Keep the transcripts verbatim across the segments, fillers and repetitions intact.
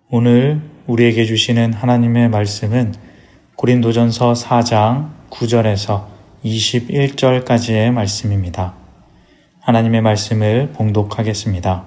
오늘 우리에게 주시는 하나님의 말씀은 고린도전서 사 장 구 절에서 이십일 절까지의 말씀입니다. 하나님의 말씀을 봉독하겠습니다.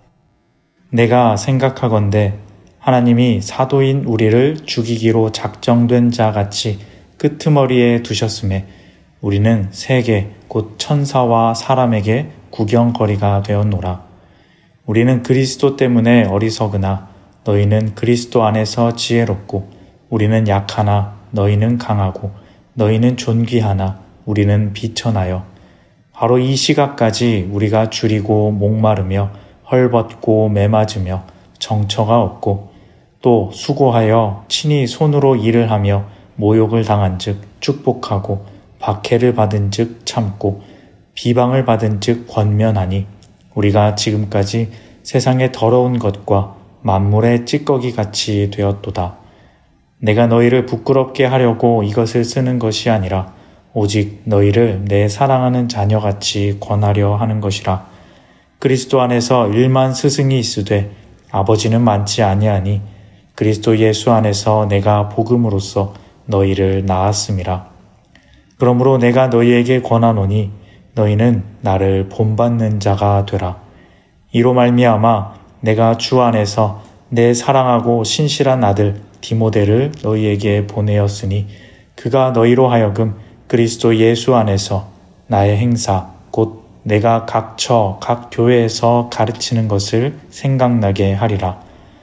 내가 생각하건대 하나님이 사도인 우리를 죽이기로 작정된 자 같이 끄트머리에 두셨음에 우리는 세계 곧 천사와 사람에게 구경거리가 되었노라. 우리는 그리스도 때문에 어리석으나 너희는 그리스도 안에서 지혜롭고 우리는 약하나 너희는 강하고 너희는 존귀하나 우리는 비천하여 바로 이 시각까지 우리가 줄이고 목마르며 헐벗고 매맞으며 정처가 없고 또 수고하여 친히 손으로 일을 하며 모욕을 당한 즉 축복하고 박해를 받은 즉 참고 비방을 받은 즉 권면하니 우리가 지금까지 세상의 더러운 것과 만물의 찌꺼기 같이 되었도다. 내가 너희를 부끄럽게 하려고 이것을 쓰는 것이 아니라 오직 너희를 내 사랑하는 자녀같이 권하려 하는 것이라. 그리스도 안에서 일만 스승이 있으되 아버지는 많지 아니하니 그리스도 예수 안에서 내가 복음으로써 너희를 낳았음이라. 그러므로 내가 너희에게 권하노니 너희는 나를 본받는 자가 되라. 이로 말미암아 내가 주 안에서 내 사랑하고 신실한 아들 디모데를 너희에게 보내었으니 그가 너희로 하여금 그리스도 예수 안에서 나의 행사 곧 내가 각 처, 각 교회에서 가르치는 것을 생각나게 하리라.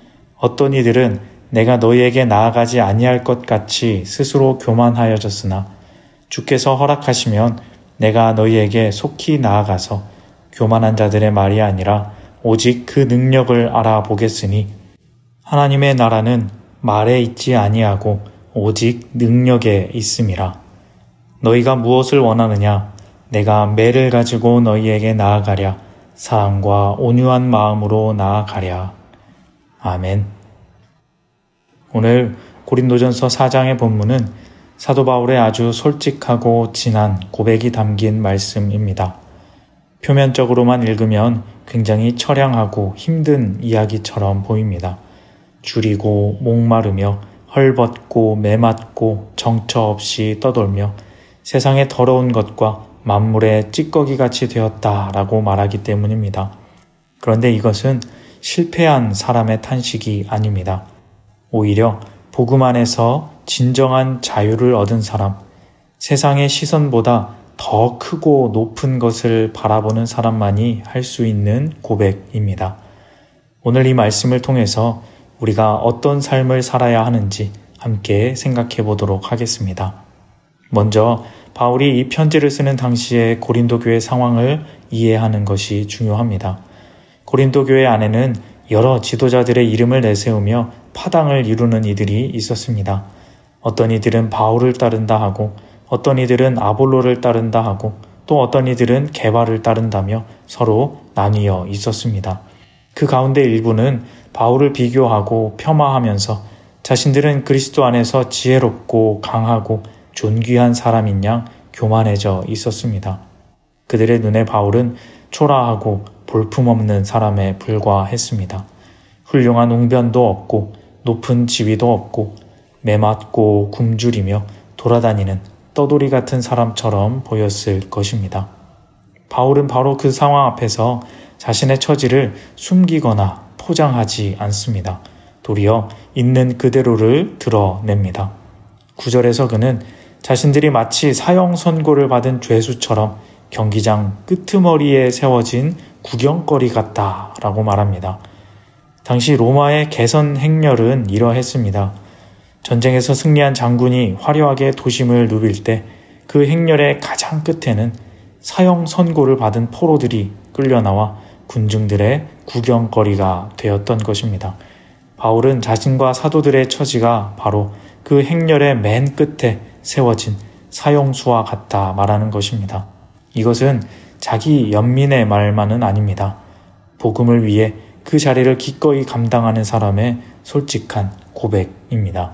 어떤 이들은 내가 너희에게 나아가지 아니할 것 같이 스스로 교만하여졌으나 주께서 허락하시면 내가 너희에게 속히 나아가서 교만한 자들의 말이 아니라 오직 그 능력을 알아보겠으니 하나님의 나라는 말에 있지 아니하고 오직 능력에 있음이라. 너희가 무엇을 원하느냐? 내가 매를 가지고 너희에게 나아가랴. 사랑과 온유한 마음으로 나아가랴. 아멘. 오늘 고린도전서 사 장의 본문은 사도 바울의 아주 솔직하고 진한 고백이 담긴 말씀입니다. 표면적으로만 읽으면 굉장히 처량하고 힘든 이야기처럼 보입니다. 줄이고 목마르며 헐벗고 매맞고 정처 없이 떠돌며 세상의 더러운 것과 만물의 찌꺼기같이 되었다라고 말하기 때문입니다. 그런데 이것은 실패한 사람의 탄식이 아닙니다. 오히려 복음 안에서 진정한 자유를 얻은 사람, 세상의 시선보다 더 크고 높은 것을 바라보는 사람만이 할 수 있는 고백입니다. 오늘 이 말씀을 통해서 우리가 어떤 삶을 살아야 하는지 함께 생각해 보도록 하겠습니다. 먼저 바울이 이 편지를 쓰는 당시의 고린도 교회 상황을 이해하는 것이 중요합니다. 고린도 교회 안에는 여러 지도자들의 이름을 내세우며 파당을 이루는 이들이 있었습니다. 어떤 이들은 바울을 따른다 하고 어떤 이들은 아볼로를 따른다 하고 또 어떤 이들은 게바를 따른다며 서로 나뉘어 있었습니다. 그 가운데 일부는 바울을 비교하고 폄하하면서 자신들은 그리스도 안에서 지혜롭고 강하고 존귀한 사람인 양 교만해져 있었습니다. 그들의 눈에 바울은 초라하고 볼품없는 사람에 불과했습니다. 훌륭한 웅변도 없고 높은 지위도 없고 매맞고 굶주리며 돌아다니는 떠돌이 같은 사람처럼 보였을 것입니다. 바울은 바로 그 상황 앞에서 자신의 처지를 숨기거나 포장하지 않습니다. 도리어 있는 그대로를 드러냅니다. 구 절에서 그는 자신들이 마치 사형 선고를 받은 죄수처럼 경기장 끄트머리에 세워진 구경거리 같다라고 말합니다. 당시 로마의 개선 행렬은 이러했습니다. 전쟁에서 승리한 장군이 화려하게 도심을 누빌 때 그 행렬의 가장 끝에는 사형 선고를 받은 포로들이 끌려나와 군중들의 구경거리가 되었던 것입니다. 바울은 자신과 사도들의 처지가 바로 그 행렬의 맨 끝에 세워진 사형수와 같다 말하는 것입니다. 이것은 자기 연민의 말만은 아닙니다. 복음을 위해 그 자리를 기꺼이 감당하는 사람의 솔직한 고백입니다.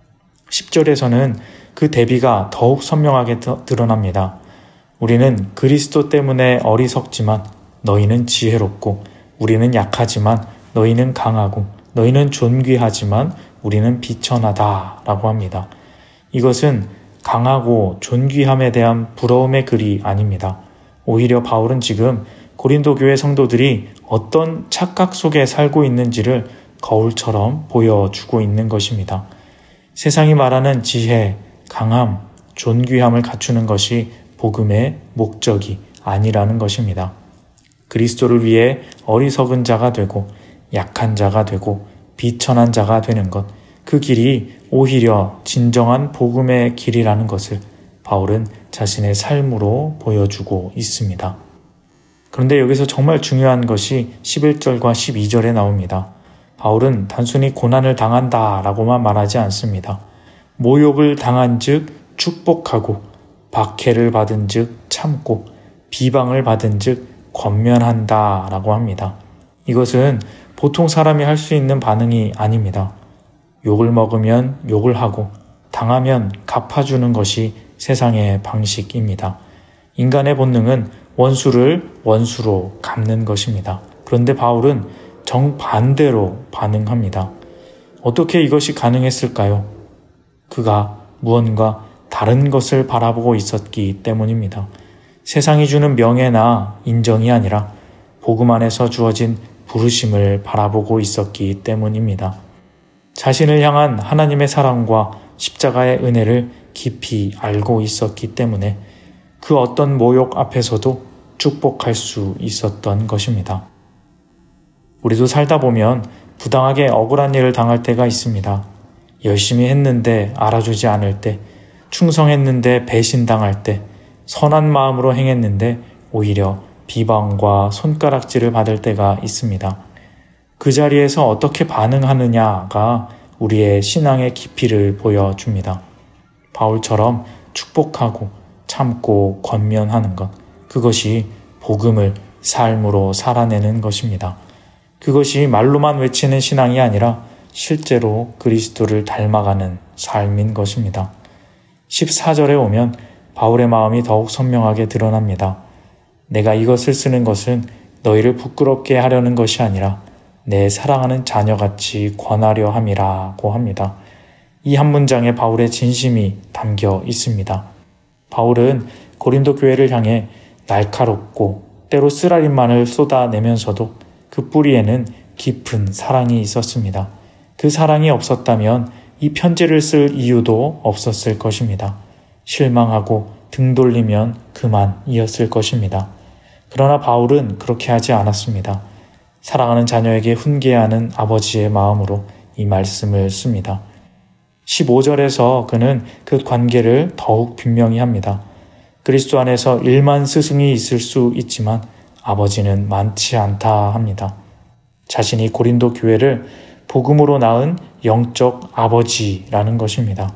십 절에서는 그 대비가 더욱 선명하게 드러납니다. 우리는 그리스도 때문에 어리석지만 너희는 지혜롭고 우리는 약하지만 너희는 강하고 너희는 존귀하지만 우리는 비천하다 라고 합니다. 이것은 강하고 존귀함에 대한 부러움의 글이 아닙니다. 오히려 바울은 지금 고린도 교회 성도들이 어떤 착각 속에 살고 있는지를 거울처럼 보여주고 있는 것입니다. 세상이 말하는 지혜, 강함, 존귀함을 갖추는 것이 복음의 목적이 아니라는 것입니다. 그리스도를 위해 어리석은 자가 되고 약한 자가 되고 비천한 자가 되는 것, 그 길이 오히려 진정한 복음의 길이라는 것을 바울은 자신의 삶으로 보여주고 있습니다. 그런데 여기서 정말 중요한 것이 십일 절과 십이 절에 나옵니다. 바울은 단순히 고난을 당한다 라고만 말하지 않습니다. 모욕을 당한 즉 축복하고, 박해를 받은 즉 참고, 비방을 받은 즉 권면한다 라고 합니다. 이것은 보통 사람이 할 수 있는 반응이 아닙니다. 욕을 먹으면 욕을 하고 당하면 갚아주는 것이 세상의 방식입니다. 인간의 본능은 원수를 원수로 갚는 것입니다. 그런데 바울은 정반대로 반응합니다. 어떻게 이것이 가능했을까요? 그가 무언가 다른 것을 바라보고 있었기 때문입니다. 세상이 주는 명예나 인정이 아니라 복음 안에서 주어진 부르심을 바라보고 있었기 때문입니다. 자신을 향한 하나님의 사랑과 십자가의 은혜를 깊이 알고 있었기 때문에 그 어떤 모욕 앞에서도 축복할 수 있었던 것입니다. 우리도 살다 보면 부당하게 억울한 일을 당할 때가 있습니다. 열심히 했는데 알아주지 않을 때, 충성했는데 배신당할 때, 선한 마음으로 행했는데 오히려 비방과 손가락질을 받을 때가 있습니다. 그 자리에서 어떻게 반응하느냐가 우리의 신앙의 깊이를 보여줍니다. 바울처럼 축복하고 참고 권면하는 것, 그것이 복음을 삶으로 살아내는 것입니다. 그것이 말로만 외치는 신앙이 아니라 실제로 그리스도를 닮아가는 삶인 것입니다. 십사 절에 오면 바울의 마음이 더욱 선명하게 드러납니다. 내가 이것을 쓰는 것은 너희를 부끄럽게 하려는 것이 아니라 내 사랑하는 자녀같이 권하려 함이라고 합니다. 이 한 문장에 바울의 진심이 담겨 있습니다. 바울은 고린도 교회를 향해 날카롭고 때로 쓰라린만을 쏟아내면서도 그 뿌리에는 깊은 사랑이 있었습니다. 그 사랑이 없었다면 이 편지를 쓸 이유도 없었을 것입니다. 실망하고 등 돌리면 그만이었을 것입니다. 그러나 바울은 그렇게 하지 않았습니다. 사랑하는 자녀에게 훈계하는 아버지의 마음으로 이 말씀을 씁니다. 십오 절에서 그는 그 관계를 더욱 분명히 합니다. 그리스도 안에서 일만 스승이 있을 수 있지만 아버지는 많지 않다 합니다. 자신이 고린도 교회를 복음으로 낳은 영적 아버지라는 것입니다.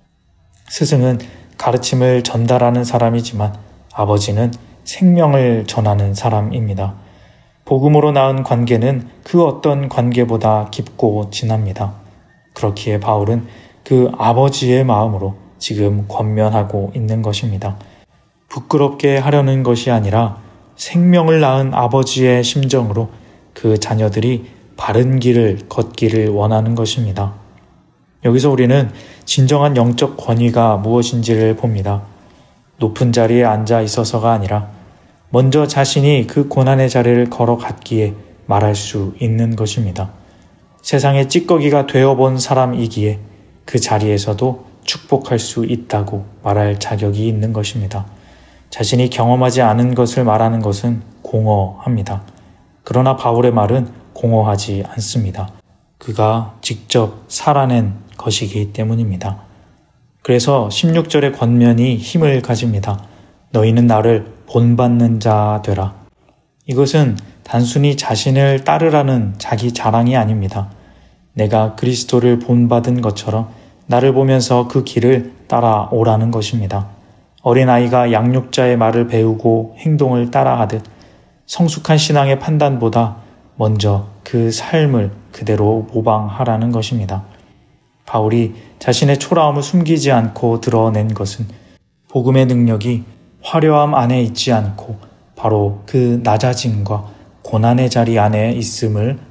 스승은 가르침을 전달하는 사람이지만 아버지는 생명을 전하는 사람입니다. 복음으로 낳은 관계는 그 어떤 관계보다 깊고 진합니다. 그렇기에 바울은 그 아버지의 마음으로 지금 권면하고 있는 것입니다. 부끄럽게 하려는 것이 아니라 생명을 낳은 아버지의 심정으로 그 자녀들이 바른 길을 걷기를 원하는 것입니다. 여기서 우리는 진정한 영적 권위가 무엇인지를 봅니다. 높은 자리에 앉아 있어서가 아니라 먼저 자신이 그 고난의 자리를 걸어갔기에 말할 수 있는 것입니다. 세상의 찌꺼기가 되어본 사람이기에 그 자리에서도 축복할 수 있다고 말할 자격이 있는 것입니다. 자신이 경험하지 않은 것을 말하는 것은 공허합니다. 그러나 바울의 말은 공허하지 않습니다. 그가 직접 살아낸 것이기 때문입니다. 그래서 십육 절의 권면이 힘을 가집니다. 너희는 나를 본받는 자 되라. 이것은 단순히 자신을 따르라는 자기 자랑이 아닙니다. 내가 그리스도를 본받은 것처럼 나를 보면서 그 길을 따라오라는 것입니다. 어린아이가 양육자의 말을 배우고 행동을 따라하듯 성숙한 신앙의 판단보다 먼저 그 삶을 그대로 모방하라는 것입니다. 바울이 자신의 초라함을 숨기지 않고 드러낸 것은 복음의 능력이 화려함 안에 있지 않고 바로 그 낮아짐과 고난의 자리 안에 있음을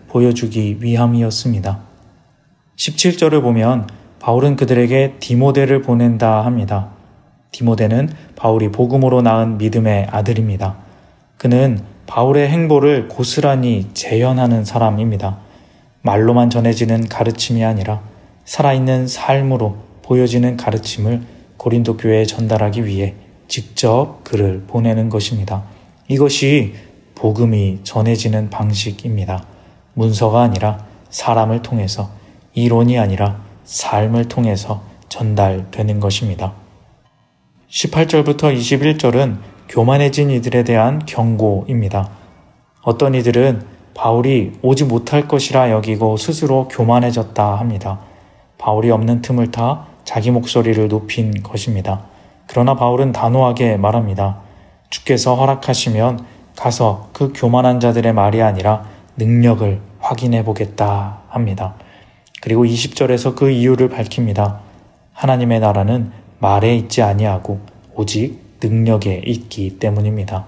보여주기 위함이었습니다. 십칠 절을 보면 바울은 그들에게 디모데를 보낸다 합니다. 디모데는 바울이 복음으로 낳은 믿음의 아들입니다. 그는 바울의 행보를 고스란히 재현하는 사람입니다. 말로만 전해지는 가르침이 아니라 살아있는 삶으로 보여지는 가르침을 고린도 교회에 전달하기 위해 직접 그를 보내는 것입니다. 이것이 복음이 전해지는 방식입니다. 문서가 아니라 사람을 통해서, 이론이 아니라 삶을 통해서 전달되는 것입니다. 십팔 절부터 이십일 절은 교만해진 이들에 대한 경고입니다. 어떤 이들은 바울이 오지 못할 것이라 여기고 스스로 교만해졌다 합니다. 바울이 없는 틈을 타 자기 목소리를 높인 것입니다. 그러나 바울은 단호하게 말합니다. 주께서 허락하시면 가서 그 교만한 자들의 말이 아니라 능력을 확인해 보겠다 합니다. 그리고 이십 절에서 그 이유를 밝힙니다. 하나님의 나라는 말에 있지 아니하고 오직 능력에 있기 때문입니다.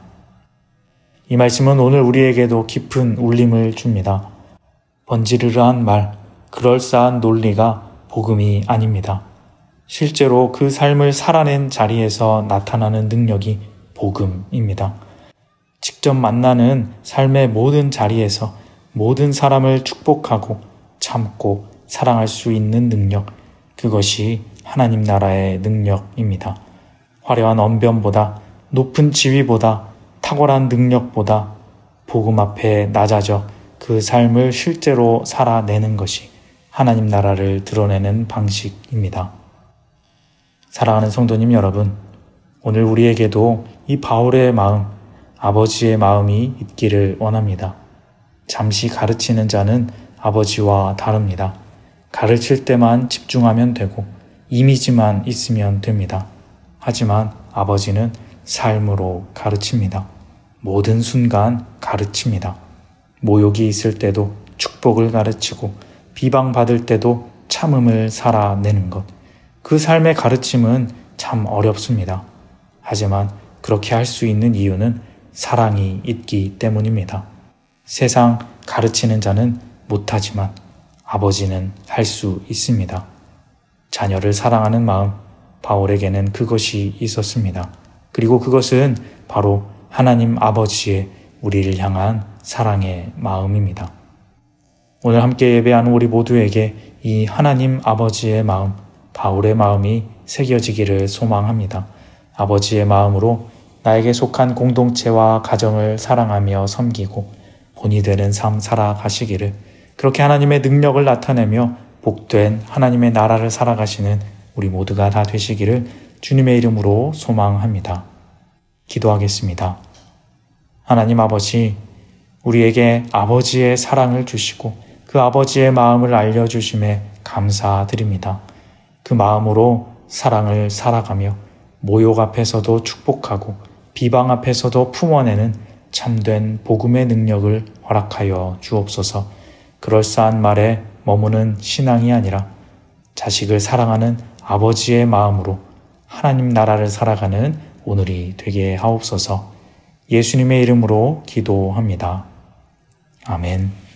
이 말씀은 오늘 우리에게도 깊은 울림을 줍니다. 번지르르한 말, 그럴싸한 논리가 복음이 아닙니다. 실제로 그 삶을 살아낸 자리에서 나타나는 능력이 복음입니다. 직접 만나는 삶의 모든 자리에서 모든 사람을 축복하고 참고 사랑할 수 있는 능력, 그것이 하나님 나라의 능력입니다. 화려한 언변보다, 높은 지위보다, 탁월한 능력보다 복음 앞에 낮아져 그 삶을 실제로 살아내는 것이 하나님 나라를 드러내는 방식입니다. 사랑하는 성도님 여러분, 오늘 우리에게도 이 바울의 마음, 아버지의 마음이 있기를 원합니다. 잠시 가르치는 자는 아버지와 다릅니다. 가르칠 때만 집중하면 되고 이미지만 있으면 됩니다. 하지만 아버지는 삶으로 가르칩니다. 모든 순간 가르칩니다. 모욕이 있을 때도 축복을 가르치고 비방받을 때도 참음을 살아내는 것. 그 삶의 가르침은 참 어렵습니다. 하지만 그렇게 할 수 있는 이유는 사랑이 있기 때문입니다. 세상 가르치는 자는 못하지만 아버지는 할 수 있습니다. 자녀를 사랑하는 마음, 바울에게는 그것이 있었습니다. 그리고 그것은 바로 하나님 아버지의 우리를 향한 사랑의 마음입니다. 오늘 함께 예배하는 우리 모두에게 이 하나님 아버지의 마음, 바울의 마음이 새겨지기를 소망합니다. 아버지의 마음으로 나에게 속한 공동체와 가정을 사랑하며 섬기고 본이 되는 삶 살아가시기를, 그렇게 하나님의 능력을 나타내며 복된 하나님의 나라를 살아가시는 우리 모두가 다 되시기를 주님의 이름으로 소망합니다. 기도하겠습니다. 하나님 아버지, 우리에게 아버지의 사랑을 주시고 그 아버지의 마음을 알려주심에 감사드립니다. 그 마음으로 사랑을 살아가며 모욕 앞에서도 축복하고 비방 앞에서도 품어내는 참된 복음의 능력을 허락하여 주옵소서. 그럴싸한 말에 머무는 신앙이 아니라 자식을 사랑하는 아버지의 마음으로 하나님 나라를 살아가는 오늘이 되게 하옵소서. 예수님의 이름으로 기도합니다. 아멘.